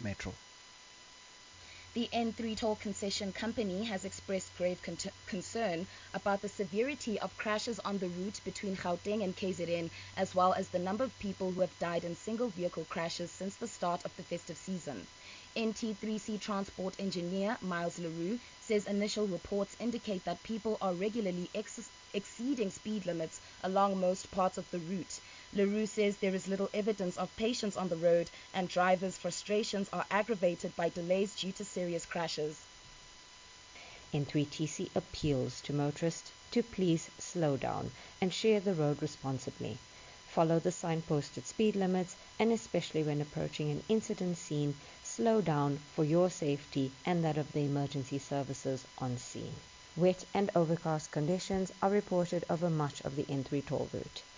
Metro. The N3 Toll Concession Company has expressed grave concern about the severity of crashes on the route between Gauteng and KZN, as well as the number of people who have died in single vehicle crashes since the start of the festive season. NT3C transport engineer Miles Leroux says initial reports indicate that people are regularly exceeding speed limits along most parts of the route. Leroux says there is little evidence of patience on the road and drivers' frustrations are aggravated by delays due to serious crashes. N3TC appeals to motorists to please slow down and share the road responsibly. Follow the signposted speed limits, and especially when approaching an incident scene, slow down for your safety and that of the emergency services on scene. Wet and overcast conditions are reported over much of the N3 toll route.